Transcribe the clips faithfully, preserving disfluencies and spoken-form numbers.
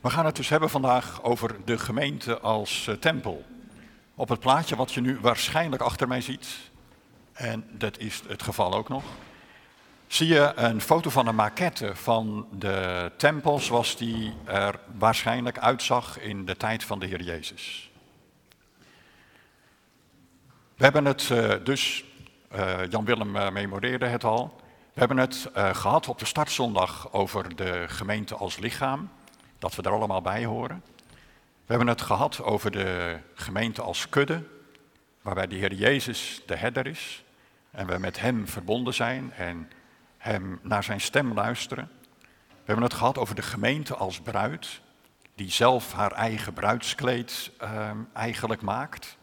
We gaan het dus hebben vandaag over de gemeente als uh, tempel. Op het plaatje wat je nu waarschijnlijk achter mij ziet, en dat is het geval ook nog, zie je een foto van een maquette van de tempel zoals die er waarschijnlijk uitzag in de tijd van de Heer Jezus. We hebben het uh, dus, uh, Jan-Willem uh, memoreerde het al, we hebben het uh, gehad op de startzondag over de gemeente als lichaam, dat we er allemaal bij horen. We hebben het gehad over de gemeente als kudde, waarbij de Heer Jezus de herder is en we met hem verbonden zijn en hem naar zijn stem luisteren. We hebben het gehad over de gemeente als bruid, die zelf haar eigen bruidskleed uh, eigenlijk maakt.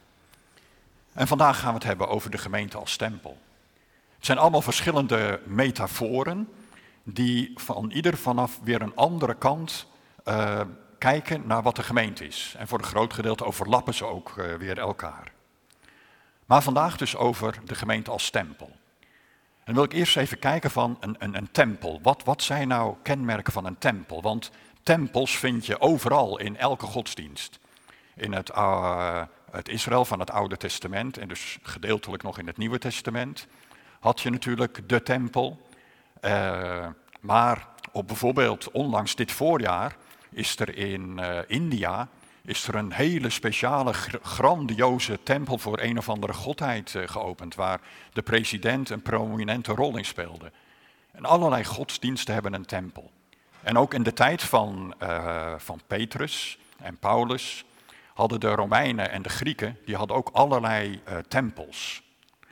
En vandaag gaan we het hebben over de gemeente als tempel. Het zijn allemaal verschillende metaforen die van ieder vanaf weer een andere kant uh, kijken naar wat de gemeente is. En voor een groot gedeelte overlappen ze ook uh, weer elkaar. Maar vandaag dus over de gemeente als tempel. En dan wil ik eerst even kijken van een, een, een tempel. Wat, wat zijn nou kenmerken van een tempel? Want tempels vind je overal in elke godsdienst. In het, uh, het Israël van het Oude Testament en dus gedeeltelijk nog in het Nieuwe Testament had je natuurlijk de tempel. Uh, maar op bijvoorbeeld onlangs dit voorjaar is er in uh, India is er een hele speciale, grandioze tempel voor een of andere godheid uh, geopend, waar de president een prominente rol in speelde. En allerlei godsdiensten hebben een tempel. En ook in de tijd van, uh, van Petrus en Paulus hadden de Romeinen en de Grieken, die hadden ook allerlei uh, tempels.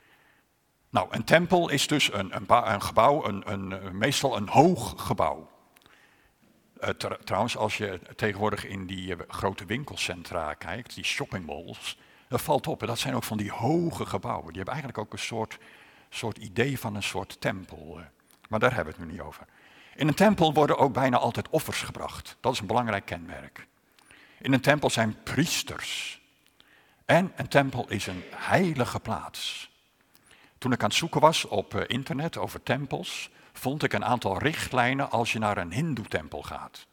Nou, een tempel is dus een, een, een gebouw, een, een, meestal een hoog gebouw. Uh, tr- trouwens, als je tegenwoordig in die uh, grote winkelcentra kijkt, die shoppingmalls, dat valt op. Dat zijn ook van die hoge gebouwen. Die hebben eigenlijk ook een soort, soort idee van een soort tempel. Uh, maar daar hebben we het nu niet over. In een tempel worden ook bijna altijd offers gebracht. Dat is een belangrijk kenmerk. In een tempel zijn priesters. En een tempel is een heilige plaats. Toen ik aan het zoeken was op uh, internet over tempels, vond ik een aantal richtlijnen als je naar een hindoe-tempel gaat.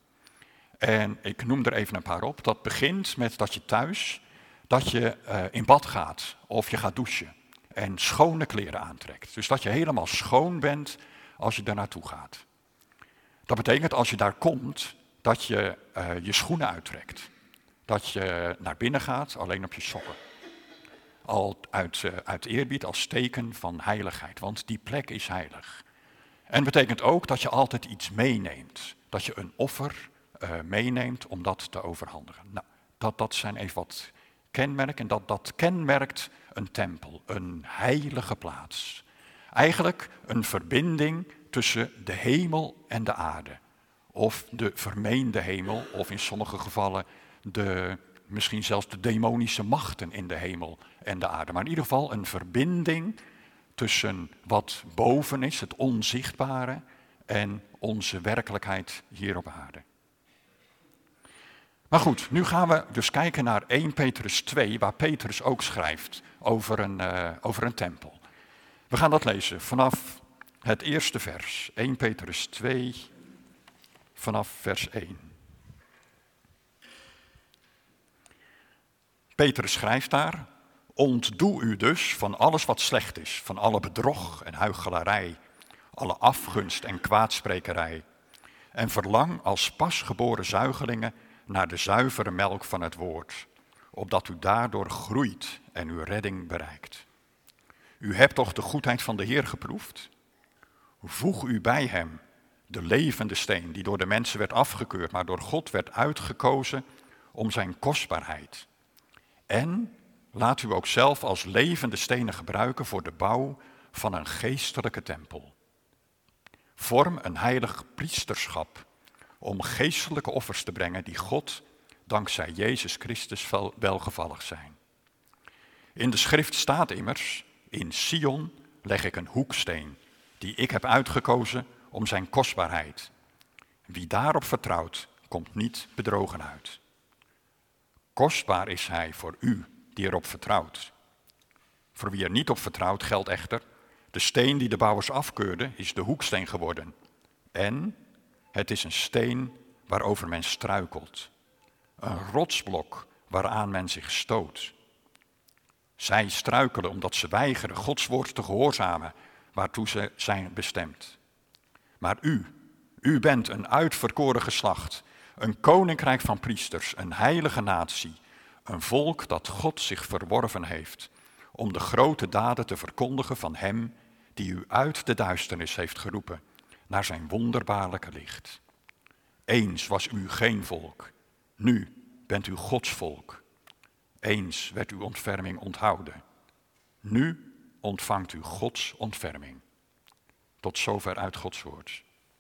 En ik noem er even een paar op. Dat begint met dat je thuis, dat je uh, in bad gaat of je gaat douchen en schone kleren aantrekt. Dus dat je helemaal schoon bent als je daar naartoe gaat. Dat betekent als je daar komt, dat je uh, je schoenen uittrekt. Dat je naar binnen gaat, alleen op je sokken. Al uit, uh, uit eerbied als teken van heiligheid, want die plek is heilig. En betekent ook dat je altijd iets meeneemt. Dat je een offer uh, meeneemt om dat te overhandigen. Nou, dat, dat zijn even wat kenmerken. En dat, dat kenmerkt een tempel, een heilige plaats. Eigenlijk een verbinding tussen de hemel en de aarde. Of de vermeende hemel, of in sommige gevallen de, misschien zelfs de demonische machten in de hemel en de aarde. Maar in ieder geval een verbinding tussen wat boven is, het onzichtbare, en onze werkelijkheid hier op aarde. Maar goed, nu gaan we dus kijken naar Eerste Petrus twee, waar Petrus ook schrijft over een, uh, over een tempel. We gaan dat lezen vanaf het eerste vers, Eerste Petrus twee, vanaf vers één. Petrus schrijft daar: ontdoe u dus van alles wat slecht is, van alle bedrog en huichelarij, alle afgunst en kwaadsprekerij. En verlang als pasgeboren zuigelingen naar de zuivere melk van het woord, opdat u daardoor groeit en uw redding bereikt. U hebt toch de goedheid van de Heer geproefd? Voeg u bij hem, de levende steen die door de mensen werd afgekeurd, maar door God werd uitgekozen om zijn kostbaarheid. En laat u ook zelf als levende stenen gebruiken voor de bouw van een geestelijke tempel. Vorm een heilig priesterschap om geestelijke offers te brengen die God, dankzij Jezus Christus, welgevallig zijn. In de schrift staat immers: in Sion leg ik een hoeksteen, die ik heb uitgekozen om zijn kostbaarheid. Wie daarop vertrouwt, komt niet bedrogen uit. Kostbaar is hij voor u die erop vertrouwt. Voor wie er niet op vertrouwt geldt echter: de steen die de bouwers afkeurden is de hoeksteen geworden. En het is een steen waarover men struikelt. Een rotsblok waaraan men zich stoot. Zij struikelen omdat ze weigeren Gods woord te gehoorzamen, waartoe ze zijn bestemd. Maar u, u bent een uitverkoren geslacht, een koninkrijk van priesters, een heilige natie, een volk dat God zich verworven heeft, om de grote daden te verkondigen van Hem die u uit de duisternis heeft geroepen, naar zijn wonderbaarlijke licht. Eens was u geen volk, nu bent u Gods volk. Eens werd uw ontferming onthouden, nu ontvangt u Gods ontferming. Tot zover uit Gods woord.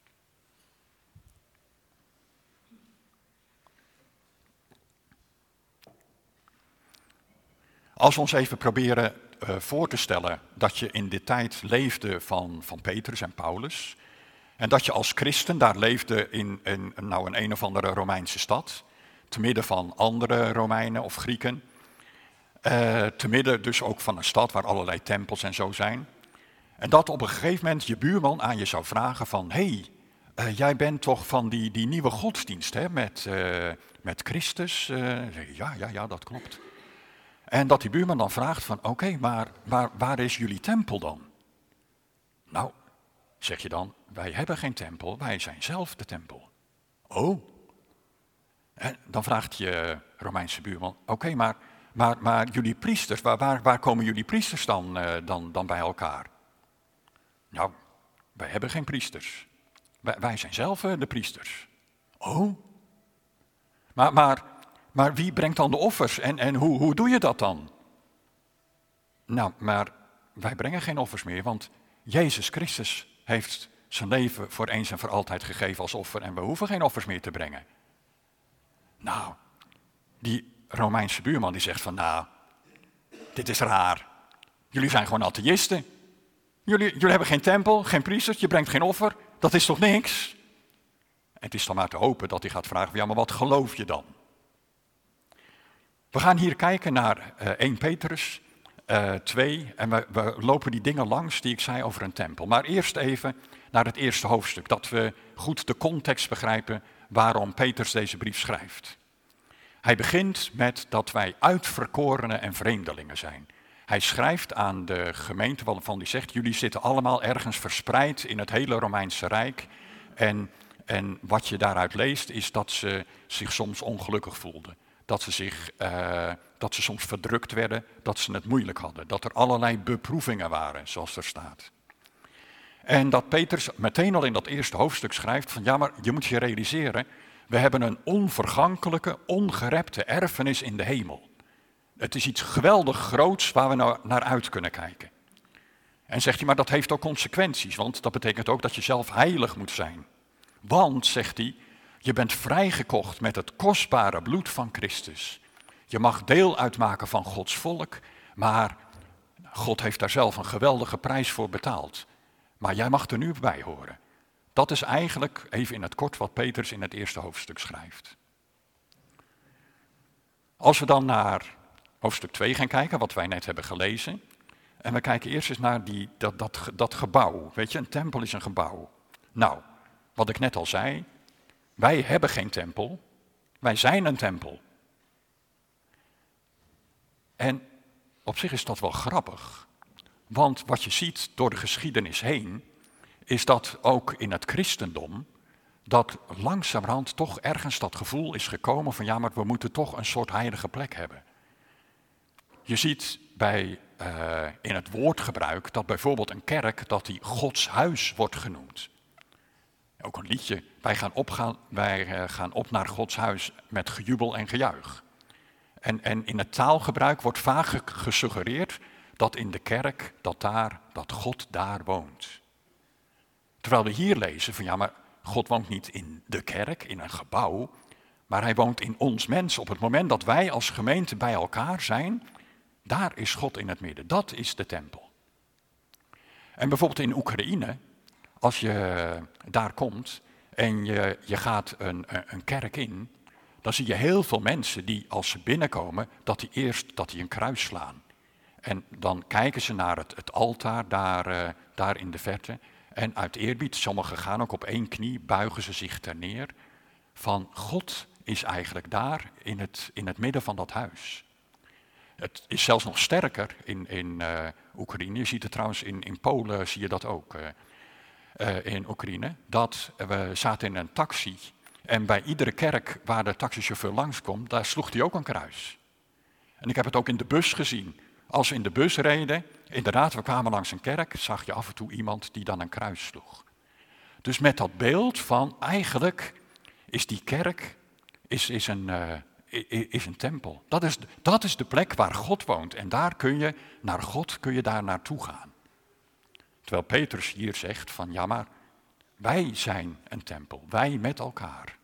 Als we ons even proberen uh, voor te stellen dat je in de tijd leefde van, van Petrus en Paulus, en dat je als christen daar leefde in, in nou een een of andere Romeinse stad, te midden van andere Romeinen of Grieken, uh, te midden dus ook van een stad waar allerlei tempels en zo zijn, en dat op een gegeven moment je buurman aan je zou vragen van, hé, hey, uh, jij bent toch van die, die nieuwe godsdienst, hè, met, uh, met Christus? Uh, ja, ja, ja, dat klopt. En dat die buurman dan vraagt van, oké, okay, maar, maar waar is jullie tempel dan? Nou, zeg je dan, wij hebben geen tempel, wij zijn zelf de tempel. Oh. En dan vraagt je Romeinse buurman, oké, okay, maar, maar, maar jullie priesters, waar, waar, waar komen jullie priesters dan, uh, dan, dan bij elkaar? Nou, wij hebben geen priesters. Wij, wij zijn zelf uh, de priesters. Oh. Maar, maar, maar wie brengt dan de offers en, en hoe, hoe doe je dat dan? Nou, maar wij brengen geen offers meer, want Jezus Christus heeft zijn leven voor eens en voor altijd gegeven als offer en we hoeven geen offers meer te brengen. Nou, die Romeinse buurman die zegt van, nou, dit is raar. Jullie zijn gewoon atheïsten. Jullie, jullie hebben geen tempel, geen priesters, je brengt geen offer. Dat is toch niks? En het is dan maar te hopen dat hij gaat vragen, ja, maar wat geloof je dan? We gaan hier kijken naar uh, eerste Petrus uh, twee en we, we lopen die dingen langs die ik zei over een tempel. Maar eerst even naar het eerste hoofdstuk, dat we goed de context begrijpen waarom Petrus deze brief schrijft. Hij begint met dat wij uitverkorenen en vreemdelingen zijn. Hij schrijft aan de gemeente waarvan hij zegt, jullie zitten allemaal ergens verspreid in het hele Romeinse Rijk. En, en wat je daaruit leest is dat ze zich soms ongelukkig voelden. Dat ze, zich, uh, dat ze soms verdrukt werden, dat ze het moeilijk hadden. Dat er allerlei beproevingen waren, zoals er staat. En dat Petrus meteen al in dat eerste hoofdstuk schrijft van ja, maar je moet je realiseren, we hebben een onvergankelijke, ongerepte erfenis in de hemel. Het is iets geweldig groots waar we nou naar uit kunnen kijken. En zegt hij, maar dat heeft ook consequenties, want dat betekent ook dat je zelf heilig moet zijn. Want, zegt hij, je bent vrijgekocht met het kostbare bloed van Christus. Je mag deel uitmaken van Gods volk, maar God heeft daar zelf een geweldige prijs voor betaald. Maar jij mag er nu bij horen. Dat is eigenlijk, even in het kort, wat Petrus in het eerste hoofdstuk schrijft. Als we dan naar hoofdstuk twee gaan kijken, wat wij net hebben gelezen. En we kijken eerst eens naar die, dat, dat, dat gebouw. Weet je, een tempel is een gebouw. Nou, wat ik net al zei, wij hebben geen tempel, wij zijn een tempel. En op zich is dat wel grappig. Want wat je ziet door de geschiedenis heen, is dat ook in het christendom, dat langzamerhand toch ergens dat gevoel is gekomen van ja, maar we moeten toch een soort heilige plek hebben. Je ziet bij, uh, in het woordgebruik dat bijvoorbeeld een kerk, dat die Gods huis wordt genoemd. Ook een liedje, wij gaan, opgaan, wij uh, gaan op naar Gods huis met gejubel en gejuich. En, en in het taalgebruik wordt vaak gesuggereerd dat in de kerk, dat, daar, dat God daar woont. Terwijl we hier lezen van ja, maar God woont niet in de kerk, in een gebouw, maar hij woont in ons mens. Op het moment dat wij als gemeente bij elkaar zijn, daar is God in het midden. Dat is de tempel. En bijvoorbeeld in Oekraïne, als je daar komt en je, je gaat een, een kerk in, dan zie je heel veel mensen die als ze binnenkomen, dat die eerst dat die een kruis slaan. En dan kijken ze naar het, het altaar daar, uh, daar in de verte. En uit eerbied, sommigen gaan ook op één knie, buigen ze zich ter neer. van God is eigenlijk daar in het, in het midden van dat huis. Het is zelfs nog sterker in, in uh, Oekraïne. Je ziet het trouwens in, in Polen, zie je dat ook. Uh, uh, in Oekraïne. Dat we zaten in een taxi en bij iedere kerk waar de taxichauffeur langskomt, daar sloeg hij ook een kruis. En ik heb het ook in de bus gezien. Als we in de bus reden, inderdaad, we kwamen langs een kerk, zag je af en toe iemand die dan een kruis sloeg. Dus met dat beeld van eigenlijk is die kerk is, is, een, uh, is een tempel. Dat is, dat is de plek waar God woont. En daar kun je naar God, kun je daar naartoe gaan. Terwijl Petrus hier zegt van ja maar, wij zijn een tempel. Wij met elkaar.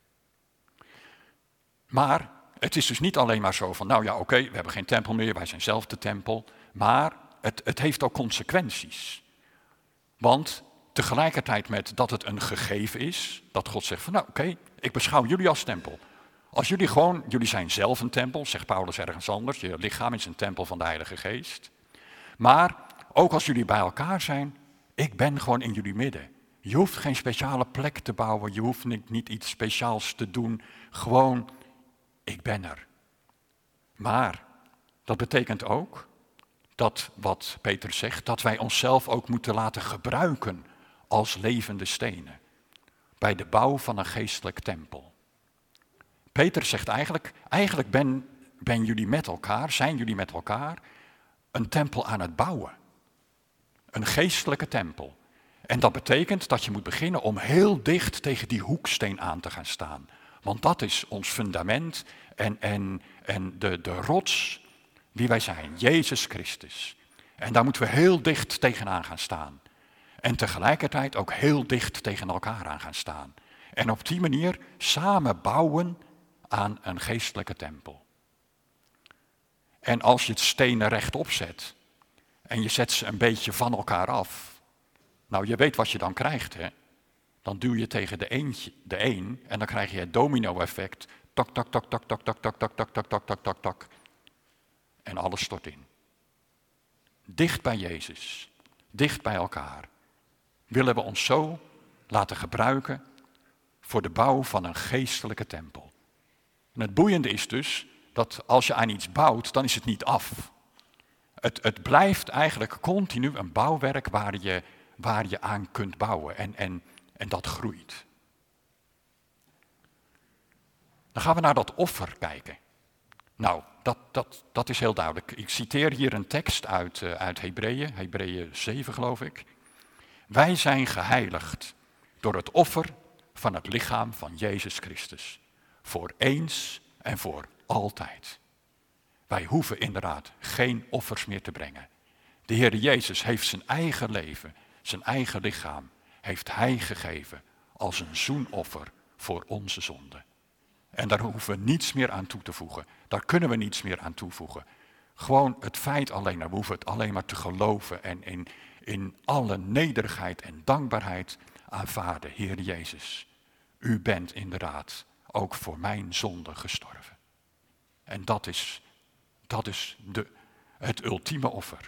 Maar het is dus niet alleen maar zo van nou ja oké, okay, we hebben geen tempel meer, wij zijn zelf de tempel. Maar het, het heeft ook consequenties. Want tegelijkertijd met dat het een gegeven is, dat God zegt van nou oké, okay, ik beschouw jullie als tempel. Als jullie gewoon, jullie zijn zelf een tempel, zegt Paulus ergens anders, je lichaam is een tempel van de Heilige Geest. Maar ook als jullie bij elkaar zijn, ik ben gewoon in jullie midden. Je hoeft geen speciale plek te bouwen, je hoeft niet, niet iets speciaals te doen, gewoon, ik ben er. Maar dat betekent ook, dat wat Peter zegt, dat wij onszelf ook moeten laten gebruiken als levende stenen. Bij de bouw van een geestelijk tempel. Peter zegt eigenlijk, eigenlijk ben, ben jullie met elkaar, zijn jullie met elkaar een tempel aan het bouwen. Een geestelijke tempel. En dat betekent dat je moet beginnen om heel dicht tegen die hoeksteen aan te gaan staan. Want dat is ons fundament en, en, en de, de rots wie wij zijn, Jezus Christus. En daar moeten we heel dicht tegenaan gaan staan. En tegelijkertijd ook heel dicht tegen elkaar aan gaan staan. En op die manier samen bouwen aan een geestelijke tempel. En als je het stenen rechtop zet en je zet ze een beetje van elkaar af. Nou, je weet wat je dan krijgt, hè. Dan duw je tegen de, eentje, de een en dan krijg je het domino-effect. Tak, tak, tak, tak, tak, tak, tak, tak, tak, tak, tak, tak, tak, tak. En alles stort in. Dicht bij Jezus, dicht bij elkaar, willen we ons zo laten gebruiken voor de bouw van een geestelijke tempel. En het boeiende is dus dat als je aan iets bouwt, dan is het niet af. Het, het blijft eigenlijk continu een bouwwerk waar je, waar je aan kunt bouwen en, en, en dat groeit. Dan gaan we naar dat offer kijken. Nou, dat, dat, dat is heel duidelijk. Ik citeer hier een tekst uit, uh, uit Hebreeën, Hebreeën zeven geloof ik. Wij zijn geheiligd door het offer van het lichaam van Jezus Christus. Voor eens en voor altijd. Wij hoeven inderdaad geen offers meer te brengen. De Heer Jezus heeft zijn eigen leven, zijn eigen lichaam, heeft Hij gegeven als een zoenoffer voor onze zonde. En daar hoeven we niets meer aan toe te voegen. Daar kunnen we niets meer aan toevoegen. Gewoon het feit alleen, we hoeven het alleen maar te geloven en in, in alle nederigheid en dankbaarheid aanvaarden. Heer Jezus, u bent inderdaad ook voor mijn zonde gestorven. En dat is, dat is de, het ultieme offer.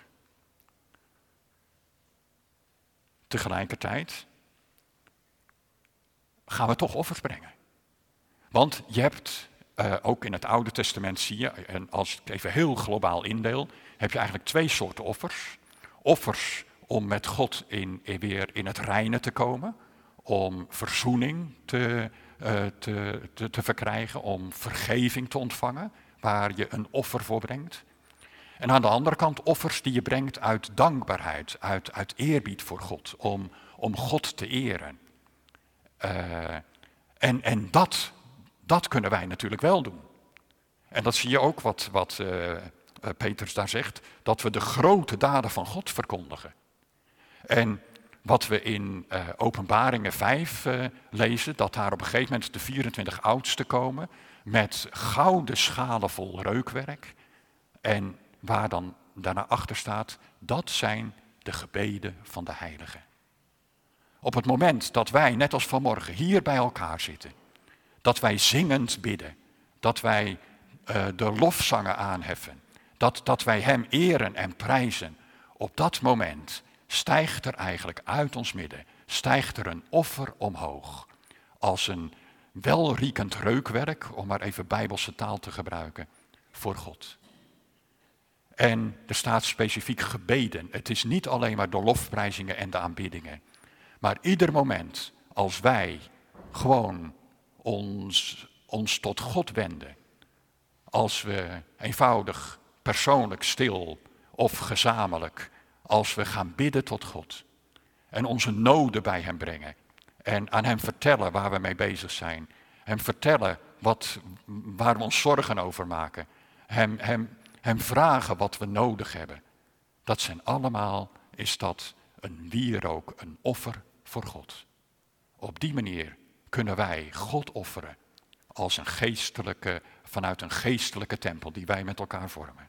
Tegelijkertijd gaan we toch offers brengen. Want je hebt, uh, ook in het Oude Testament zie je, en als ik even heel globaal indeel, heb je eigenlijk twee soorten offers. Offers om met God in, in weer in het reine te komen, om verzoening te, uh, te, te, te verkrijgen, om vergeving te ontvangen, waar je een offer voor brengt. En aan de andere kant offers die je brengt uit dankbaarheid, uit, uit eerbied voor God, om, om God te eren. Uh, en, en dat... Dat kunnen wij natuurlijk wel doen. En dat zie je ook wat, wat uh, Petrus daar zegt, dat we de grote daden van God verkondigen. En wat we in uh, Openbaringen vijf uh, lezen, dat daar op een gegeven moment de vierentwintig oudsten komen met gouden schalen vol reukwerk. En waar dan daarna achter staat, dat zijn de gebeden van de heiligen. Op het moment dat wij, net als vanmorgen, hier bij elkaar zitten, dat wij zingend bidden, dat wij uh, de lofzangen aanheffen, dat, dat wij Hem eren en prijzen. Op dat moment stijgt er eigenlijk uit ons midden, stijgt er een offer omhoog. Als een welriekend reukwerk, om maar even bijbelse taal te gebruiken, voor God. En er staat specifiek gebeden. Het is niet alleen maar de lofprijzingen en de aanbiddingen. Maar ieder moment als wij gewoon ons, ons tot God wenden. Als we eenvoudig, persoonlijk, stil of gezamenlijk, als we gaan bidden tot God. En onze noden bij hem brengen. En aan hem vertellen waar we mee bezig zijn. Hem vertellen wat, waar we ons zorgen over maken. Hem, hem, hem vragen wat we nodig hebben. Dat zijn allemaal, is dat een wierook, een offer voor God. Op die manier kunnen wij God offeren als een geestelijke, vanuit een geestelijke tempel die wij met elkaar vormen.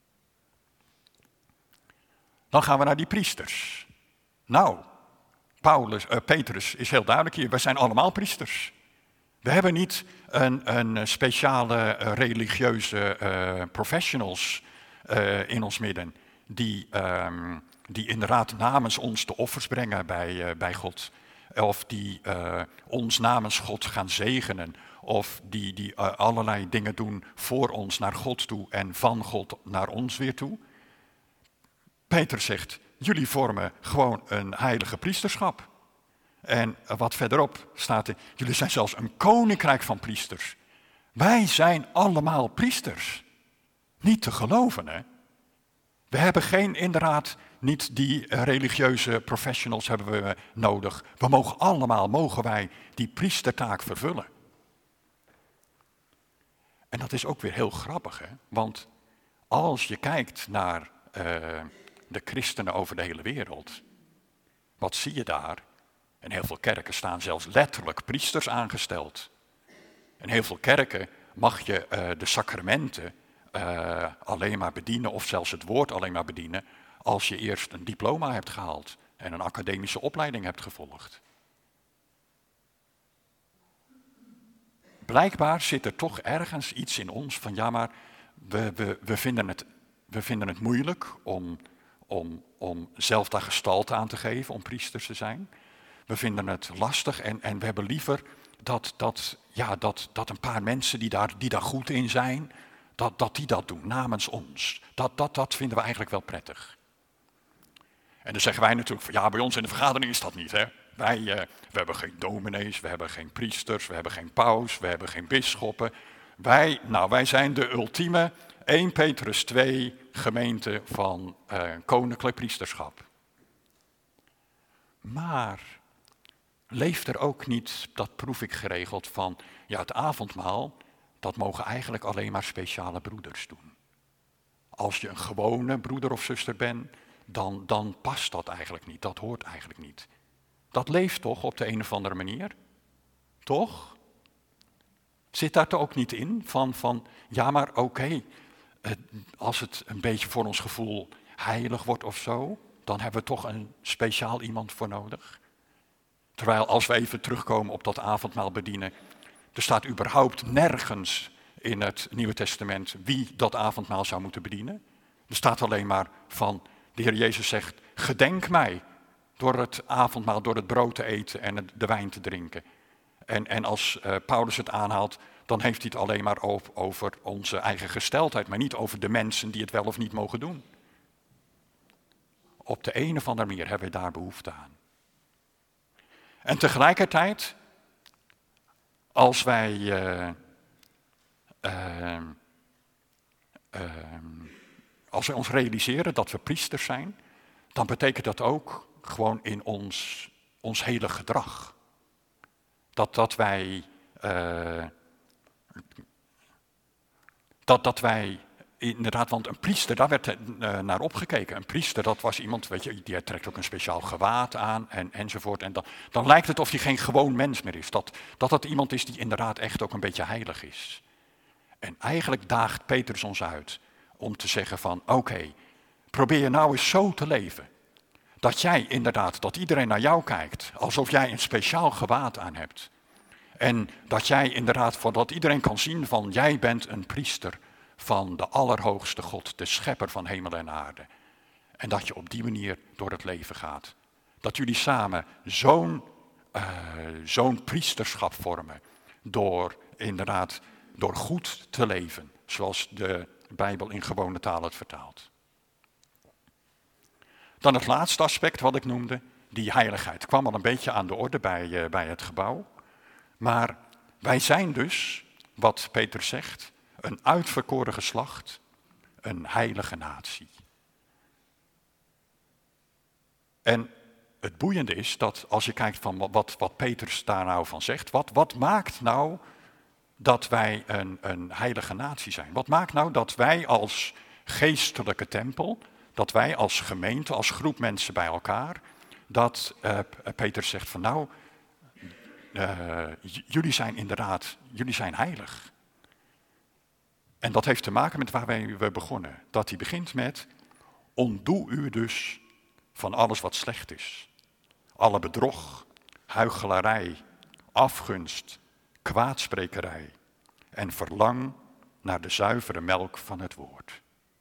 Dan gaan we naar die priesters. Nou, Paulus, uh, Petrus is heel duidelijk hier, wij zijn allemaal priesters. We hebben niet een, een speciale uh, religieuze uh, professionals uh, in ons midden die, um, die inderdaad namens ons de offers brengen bij, uh, bij God. Of die uh, ons namens God gaan zegenen. Of die, die uh, allerlei dingen doen voor ons naar God toe en van God naar ons weer toe. Petrus zegt, jullie vormen gewoon een heilige priesterschap. En wat verderop staat er, jullie zijn zelfs een koninkrijk van priesters. Wij zijn allemaal priesters. Niet te geloven, hè? We hebben geen, inderdaad, niet die religieuze professionals hebben we nodig. We mogen allemaal, mogen wij die priestertaak vervullen. En dat is ook weer heel grappig, hè? Want als je kijkt naar uh, de christenen over de hele wereld, wat zie je daar? In heel veel kerken staan zelfs letterlijk priesters aangesteld. In heel veel kerken mag je uh, de sacramenten uh, alleen maar bedienen, of zelfs het woord alleen maar bedienen, als je eerst een diploma hebt gehaald en een academische opleiding hebt gevolgd. Blijkbaar zit er toch ergens iets in ons van, ja maar, we, we, we, vinden, het, we vinden het moeilijk om, om, om zelf daar gestalte aan te geven, om priesters te zijn. We vinden het lastig en, en we hebben liever dat, dat, ja, dat, dat een paar mensen die daar, die daar goed in zijn, dat, dat die dat doen namens ons. Dat, dat, dat vinden we eigenlijk wel prettig. En dan zeggen wij natuurlijk van, ja, bij ons in de vergadering is dat niet, hè. Wij uh, we hebben geen dominees, we hebben geen priesters, we hebben geen paus, we hebben geen bisschoppen. Wij, nou, wij zijn de ultieme één Petrus twee gemeente van uh, koninklijk priesterschap. Maar leeft er ook niet, dat proef ik geregeld, van ja, het avondmaal, dat mogen eigenlijk alleen maar speciale broeders doen. Als je een gewone broeder of zuster bent, dan, dan past dat eigenlijk niet, dat hoort eigenlijk niet. Dat leeft toch op de een of andere manier? Toch? Zit daar toch ook niet in van, van ja maar oké, okay, als het een beetje voor ons gevoel heilig wordt of zo, dan hebben we toch een speciaal iemand voor nodig. Terwijl als we even terugkomen op dat avondmaal bedienen, er staat überhaupt nergens in het Nieuwe Testament wie dat avondmaal zou moeten bedienen. Er staat alleen maar van, de Heer Jezus zegt, gedenk mij door het avondmaal, door het brood te eten en de wijn te drinken. En, en als uh, Paulus het aanhaalt, dan heeft hij het alleen maar over, over onze eigen gesteldheid, maar niet over de mensen die het wel of niet mogen doen. Op de een of andere manier hebben we daar behoefte aan. En tegelijkertijd, als wij, uh, uh, uh, als wij ons realiseren dat we priesters zijn, dan betekent dat ook gewoon in ons, ons hele gedrag. Dat, dat wij, uh, dat, dat wij inderdaad, want een priester, daar werd uh, naar opgekeken. Een priester, dat was iemand, weet je, die trekt ook een speciaal gewaad aan en, enzovoort. En dan, dan lijkt het of hij geen gewoon mens meer is. Dat, dat het iemand is die inderdaad echt ook een beetje heilig is. En eigenlijk daagt Petrus ons uit om te zeggen van, oké, okay, probeer nou eens zo te leven. Dat jij inderdaad, dat iedereen naar jou kijkt, alsof jij een speciaal gewaad aan hebt. En dat jij inderdaad, dat iedereen kan zien van, jij bent een priester van de Allerhoogste God, de schepper van hemel en aarde. En dat je op die manier door het leven gaat. Dat jullie samen zo'n, uh, zo'n priesterschap vormen. door inderdaad, door goed te leven, zoals de Bijbel in gewone taal het vertaalt. Dan het laatste aspect wat ik noemde, die heiligheid. Kwam al een beetje aan de orde bij, uh, bij het gebouw. Maar wij zijn dus, wat Petrus zegt, een uitverkoren geslacht, een heilige natie. En het boeiende is dat als je kijkt van wat, wat Petrus daar nou van zegt, wat, wat maakt nou dat wij een, een heilige natie zijn? Wat maakt nou dat wij als geestelijke tempel, dat wij als gemeente, als groep mensen bij elkaar, dat uh, Petrus zegt van nou, uh, j- jullie zijn inderdaad, jullie zijn heilig. En dat heeft te maken met waar wij, we begonnen. Dat hij begint met, ontdoe u dus van alles wat slecht is. Alle bedrog, huichelarij, afgunst, kwaadsprekerij en verlang naar de zuivere melk van het woord.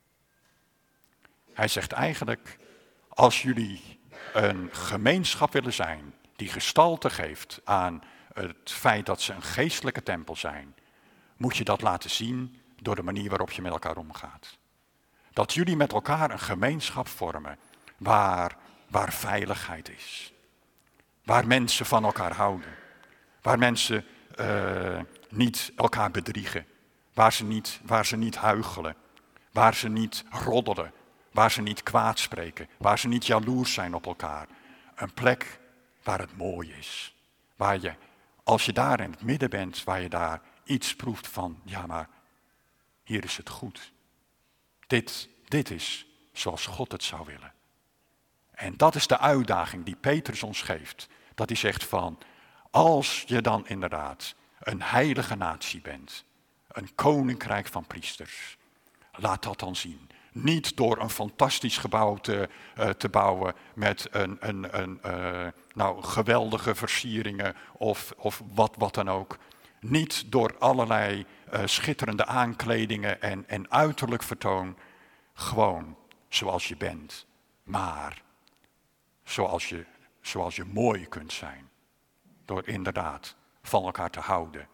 Hij zegt eigenlijk, als jullie een gemeenschap willen zijn die gestalte geeft aan het feit dat ze een geestelijke tempel zijn, moet je dat laten zien door de manier waarop je met elkaar omgaat. Dat jullie met elkaar een gemeenschap vormen waar, waar veiligheid is. Waar mensen van elkaar houden. Waar mensen uh, niet elkaar bedriegen. Waar ze niet, waar ze niet huichelen. Waar ze niet roddelen. Waar ze niet kwaad spreken. Waar ze niet jaloers zijn op elkaar. Een plek waar het mooi is. Waar je, als je daar in het midden bent, waar je daar iets proeft van, ja maar, hier is het goed. Dit, dit is zoals God het zou willen. En dat is de uitdaging die Petrus ons geeft. Dat hij zegt van, als je dan inderdaad een heilige natie bent, een koninkrijk van priesters, laat dat dan zien. Niet door een fantastisch gebouw te, uh, te bouwen met een, een, een uh, nou, geweldige versieringen of, of wat, wat dan ook. Niet door allerlei uh, schitterende aankledingen en, en uiterlijk vertoon. Gewoon zoals je bent, maar zoals je, zoals je mooi kunt zijn. Door inderdaad van elkaar te houden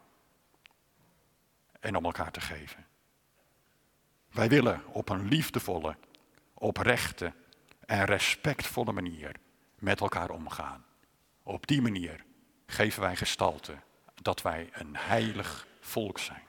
en om elkaar te geven. Wij willen op een liefdevolle, oprechte en respectvolle manier met elkaar omgaan. Op die manier geven wij gestalte dat wij een heilig volk zijn.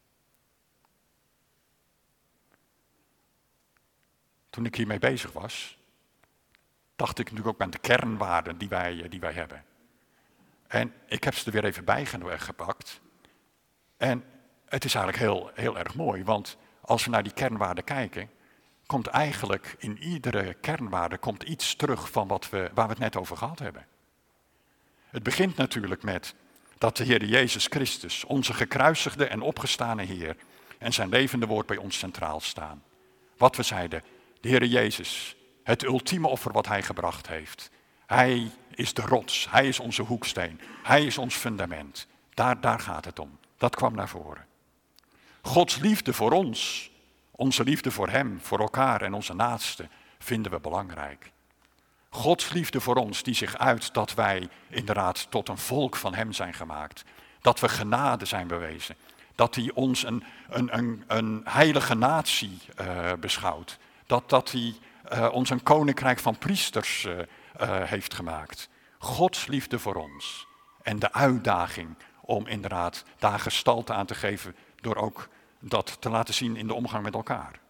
Toen ik hiermee bezig was, dacht ik natuurlijk ook aan de kernwaarden die wij, die wij hebben. En ik heb ze er weer even bij gepakt. En het is eigenlijk heel, heel erg mooi, want als we naar die kernwaarden kijken, komt eigenlijk in iedere kernwaarde komt iets terug van wat we, waar we het net over gehad hebben. Het begint natuurlijk met dat de Heer Jezus Christus, onze gekruisigde en opgestane Heer, en zijn levende woord bij ons centraal staan. Wat we zeiden, de Heer Jezus, het ultieme offer wat Hij gebracht heeft. Hij is de rots, Hij is onze hoeksteen, Hij is ons fundament. Daar, daar gaat het om. Dat kwam naar voren. Gods liefde voor ons, onze liefde voor Hem, voor elkaar en onze naasten, vinden we belangrijk. Gods liefde voor ons die zich uit dat wij inderdaad tot een volk van Hem zijn gemaakt. Dat we genade zijn bewezen. Dat Hij ons een, een, een, een heilige natie uh, beschouwt. Dat, dat Hij uh, ons een koninkrijk van priesters uh, uh, heeft gemaakt. Gods liefde voor ons. En de uitdaging om inderdaad daar gestalte aan te geven door ook dat te laten zien in de omgang met elkaar.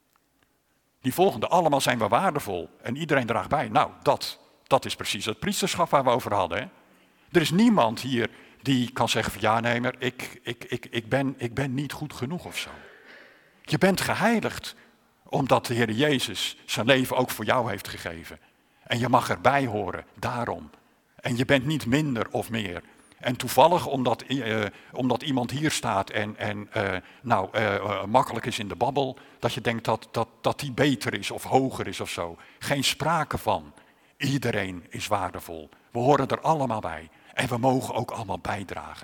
Die volgende, allemaal zijn we waardevol en iedereen draagt bij. Nou, dat, dat is precies het priesterschap waar we over hadden. Hè? Er is niemand hier die kan zeggen van ja nee, maar ik, ik, ik, ik, ben, ik ben niet goed genoeg of zo. Je bent geheiligd omdat de Heer Jezus zijn leven ook voor jou heeft gegeven. En je mag erbij horen, daarom. En je bent niet minder of meer. En toevallig omdat, uh, omdat iemand hier staat en, en uh, nou, uh, uh, makkelijk is in de babbel, dat je denkt dat, dat, dat die beter is of hoger is of zo. Geen sprake van. Iedereen is waardevol. We horen er allemaal bij. En we mogen ook allemaal bijdragen.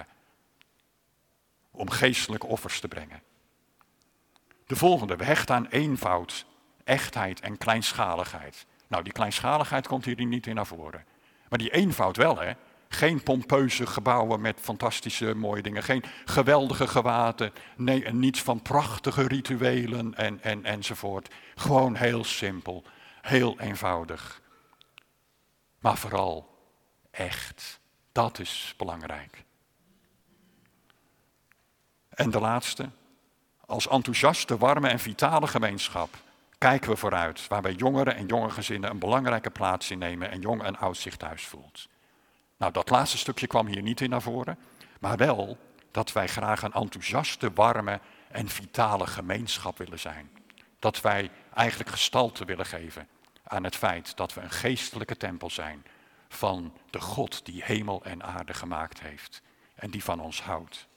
Om geestelijke offers te brengen. De volgende, we hechten aan eenvoud, echtheid en kleinschaligheid. Nou, die kleinschaligheid komt hier niet in naar voren. Maar die eenvoud wel, hè. Geen pompeuze gebouwen met fantastische mooie dingen. Geen geweldige gewaden. Nee, en niets van prachtige rituelen en, en, enzovoort. Gewoon heel simpel. Heel eenvoudig. Maar vooral echt. Dat is belangrijk. En de laatste. Als enthousiaste, warme en vitale gemeenschap kijken we vooruit. Waarbij jongeren en jonge gezinnen een belangrijke plaats innemen en jong en oud zich thuis voelt. Nou, dat laatste stukje kwam hier niet in naar voren. Maar wel dat wij graag een enthousiaste, warme en vitale gemeenschap willen zijn. Dat wij eigenlijk gestalte willen geven aan het feit dat we een geestelijke tempel zijn van de God die hemel en aarde gemaakt heeft en die van ons houdt.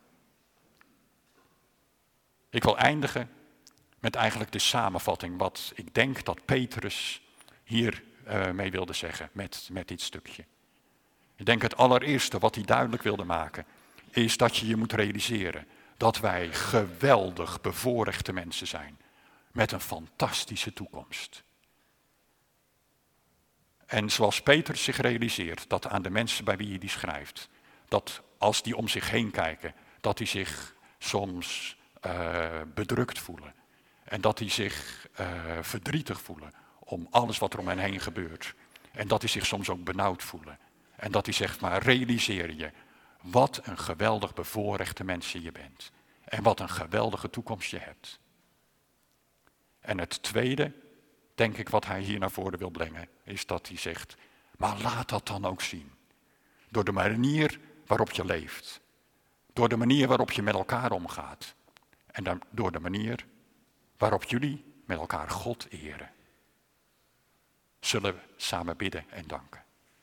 Ik wil eindigen met eigenlijk de samenvatting wat ik denk dat Petrus hier uh, mee wilde zeggen met, met dit stukje. Ik denk het allereerste wat hij duidelijk wilde maken is dat je je moet realiseren dat wij geweldig bevoorrechte mensen zijn met een fantastische toekomst. En zoals Petrus zich realiseert dat aan de mensen bij wie hij die schrijft, dat als die om zich heen kijken, dat die zich soms uh, bedrukt voelen. En dat die zich uh, verdrietig voelen om alles wat er om hen heen gebeurt. En dat die zich soms ook benauwd voelen. En dat die zegt, maar realiseer je wat een geweldig bevoorrechte mensen je bent. En wat een geweldige toekomst je hebt. En het tweede, denk ik, wat hij hier naar voren wil brengen, is dat hij zegt, maar laat dat dan ook zien. Door de manier waarop je leeft. Door de manier waarop je met elkaar omgaat. En dan door de manier waarop jullie met elkaar God eren. Zullen we samen bidden en danken.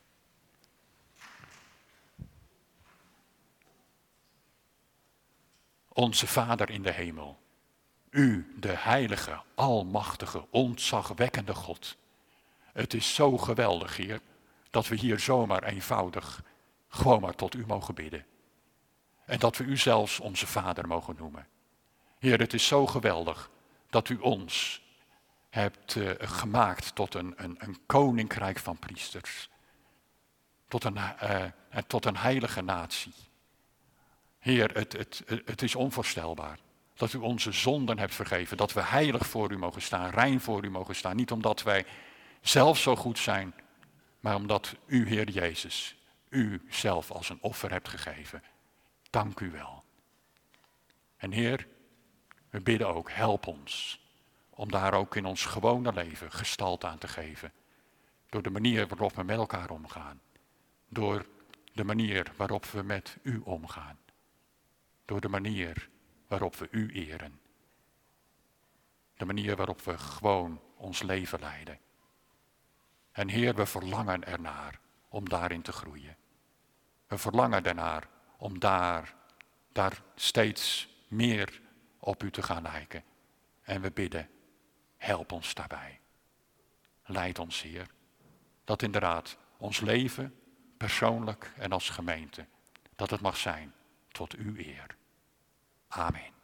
Onze Vader in de hemel, u, de heilige, almachtige, ontzagwekkende God. Het is zo geweldig, Heer, dat we hier zomaar eenvoudig gewoon maar tot u mogen bidden. En dat we u zelfs onze Vader mogen noemen. Heer, het is zo geweldig dat u ons hebt uh, gemaakt tot een, een, een koninkrijk van priesters. Tot een, uh, tot een heilige natie. Heer, het, het, het is onvoorstelbaar dat u onze zonden hebt vergeven. Dat we heilig voor u mogen staan, rein voor u mogen staan. Niet omdat wij zelf zo goed zijn, maar omdat u, Heer Jezus, u zelf als een offer hebt gegeven. Dank u wel. En Heer, we bidden ook, help ons om daar ook in ons gewone leven gestalte aan te geven. Door de manier waarop we met elkaar omgaan. Door de manier waarop we met u omgaan. Door de manier waarop we u eren. De manier waarop we gewoon ons leven leiden. En Heer, we verlangen ernaar om daarin te groeien. We verlangen ernaar om daar, daar steeds meer op u te gaan lijken. En we bidden, help ons daarbij. Leid ons, Heer. Dat inderdaad ons leven, persoonlijk en als gemeente, dat het mag zijn tot uw eer. Amen.